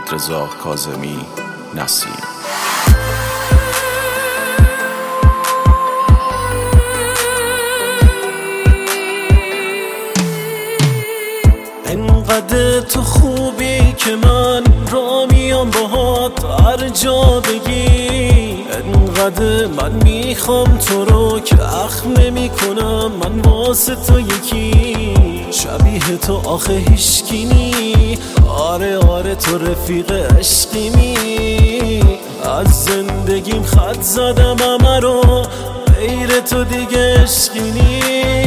رضا کاظمی، نسیم. انقدر تو خوبی که من را میام باهات هر جا بگی، انقدر من میخوام تو رو که اخم نمیکنم من واسه تو یکی. شبیه تو آخه هیچکی نی، آره آره تو رفیق عشقیمی. از زندگیم خط زدم همه رو، غیر تو دیگه عشقی نی.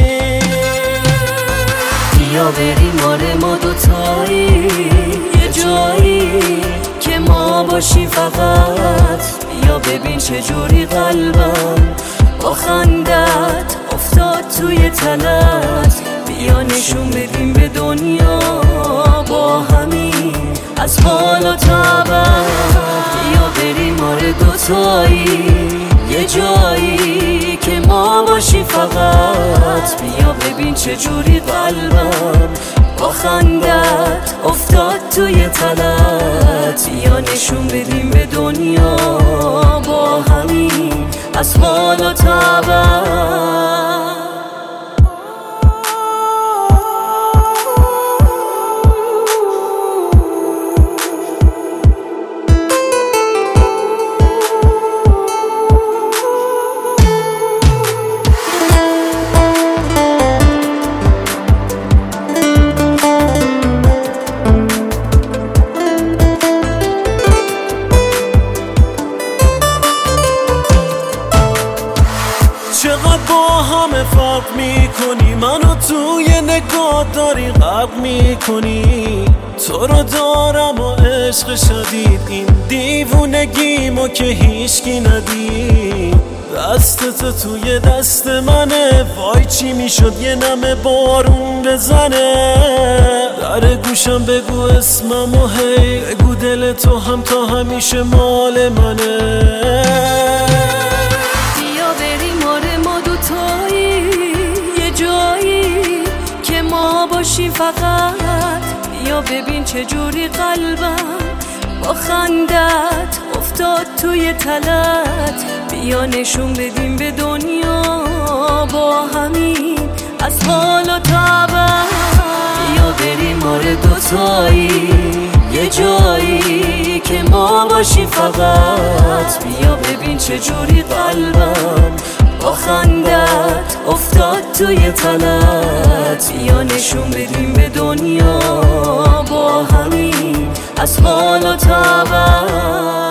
بیا بریم آره ما دوتایی یه جایی که ما باشیم فقط. بیا ببین چجوری قلبم با خندت افتاد توی تلت. بیا نشون بدیم به دنیا با همین از حال و طبع. بیا بریم آره دوتایی یه جایی که ما باشیم فقط. بیا ببین چجوری قلبم با خندت افتاد توی تلت. بیا نشون بدیم به دنیا با همین از حال و طبع. چقدر با همه فرق میکنی، منو توی نگاه داری غرق میکنی. تو رو دارم و عشق شدید، این دیوونگیمو که هیچکی ندید. دستت توی دست منه، وای چی میشد یه نمه بارون بزنه. در گوشم بگو اسممو هی، بگو دل تو هم تا همیشه مال منه. فقط بیا ببین چجوری قلبم با خندت افتاد توی تلت. بیا نشون بدیم به دنیا با همین از حال و طبع. بیا بریم آره دوتایی یه جایی که ما باشیم فقط. بیا ببین چجوری قلبم با خندت افتاد توی تلت. بیا نشون بدیم به دنیا با همین از حال و طبع.